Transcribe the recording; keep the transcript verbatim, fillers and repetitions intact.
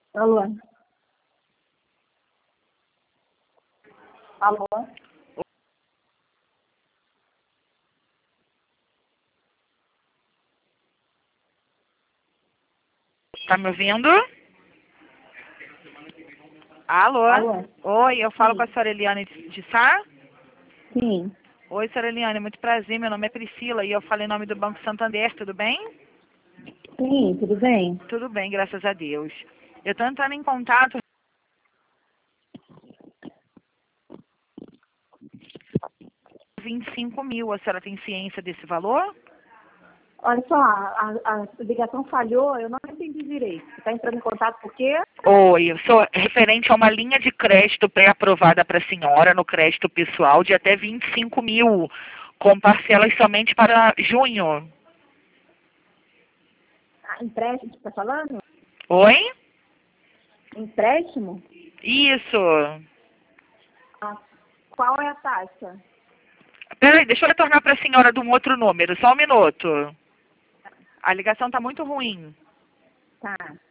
Alô? Alô? Tá me ouvindo? Alô? Alô? Oi, eu falo Sim. com a senhora Eliane de de Sá? Sim. Oi, senhora Eliane, muito prazer, meu nome é Priscila e eu falo em nome do Banco Santander, tudo bem? Sim, tudo bem? Tudo bem, graças a Deus. Eu tô entrando em contato com vinte e cinco mil, a senhora tem ciência desse valor? Olha só, a, a ligação falhou, eu não entendi direito. Você está entrando em contato por quê? Oi, eu sou referente a uma linha de crédito pré-aprovada para a senhora no crédito pessoal de até vinte e cinco mil, com parcelas somente para junho. Ah, empréstimo, você está falando? Oi? Empréstimo? Isso. Ah, qual é a taxa? Peraí, deixa eu retornar para a senhora de um outro número, só um minuto. A ligação está muito ruim. Tá.